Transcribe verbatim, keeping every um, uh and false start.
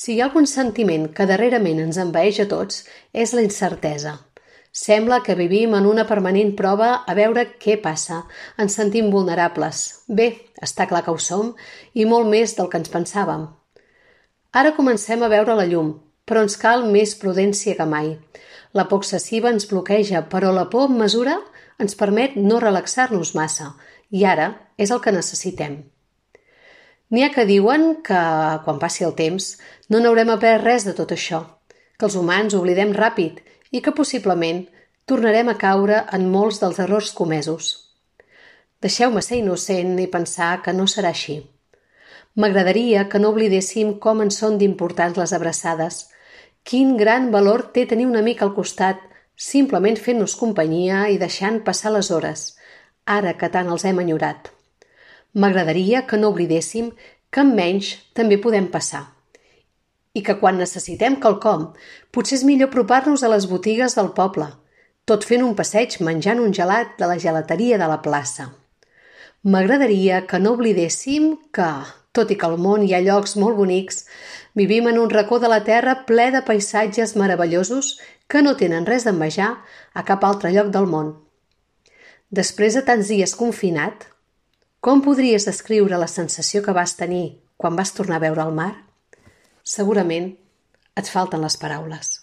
Si hi ha algun sentiment que darrerament ens envaeix a tots, és la incertesa. Sembla que vivim en una permanent prova a veure què passa. Ens sentim vulnerables. Bé, està clar que ho som, i molt més del que ens pensàvem. Ara comencem a veure la llum, però ens cal més prudència que mai. La por excessiva ens bloqueja, però la por en mesura ens permet no relaxar-nos massa, i ara és el que necessitem. N'hi ha que diuen que, quan passi el temps, no n'haurem après res de tot això, que els humans oblidem ràpid i que possiblement tornarem a caure en molts dels errors comesos. Deixeu-me ser innocent i pensar que no serà així. M'agradaria que no oblidéssim com ens són d'importants les abraçades. Quin gran valor té tenir un amic al costat, simplement fent-nos companyia i deixant passar les hores, ara que tant els hem enyorat. M'agradaria que no oblidéssim que amb menys també podem passar i que quan necessitem quelcom potser és millor apropar-nos a les botigues del poble, tot fent un passeig menjant un gelat de la gelateria de la plaça. M'agradaria que no oblidéssim que, tot i que al món hi ha llocs molt bonics, vivim en un racó de la terra ple de paisatges meravellosos que no tenen res d'envejar a cap altre lloc del món. Després de tants dies confinat, com podries descriure la sensació que vas tenir quan vas tornar a veure el mar? Segurament et falten les paraules.